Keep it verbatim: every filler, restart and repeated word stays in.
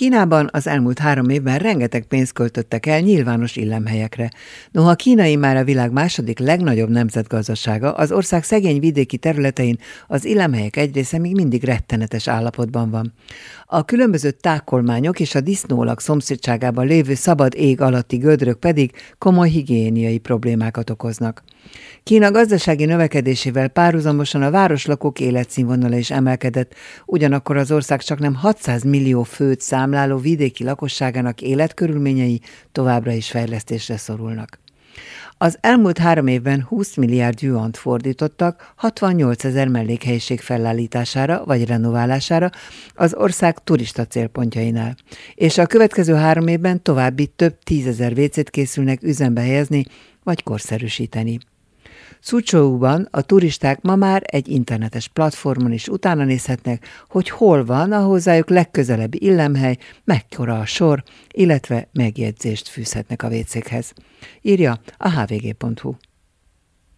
Kínában az elmúlt három évben rengeteg pénzt költöttek el nyilvános illemhelyekre. Noha Kína immár a világ második legnagyobb nemzetgazdasága, az ország szegény vidéki területein az illemhelyek egy része még mindig rettenetes állapotban van. A különböző tákolmányok és a disznóalak szomszédságában lévő szabad ég alatti gödrök pedig komoly higiéniai problémákat okoznak. Kína gazdasági növekedésével párhuzamosan a városlakók életszínvonala is emelkedett, ugyanakkor az ország csaknem hatszáz millió főt számláló vidéki lakosságának életkörülményei továbbra is fejlesztésre szorulnak. Az elmúlt három évben húsz milliárd juant fordítottak hatvannyolcezer mellékhelyiség felállítására vagy renoválására az ország turista célpontjainál, és a következő három évben további több tízezer vécét készülnek üzembe helyezni vagy korszerűsíteni. Szucsóuban a turisták ma már egy internetes platformon is utána nézhetnek, hogy hol van a hozzájuk legközelebbi illemhely, mekkora a sor, illetve megjegyzést fűzhetnek a vécékhez. Írja a hvg pont hu.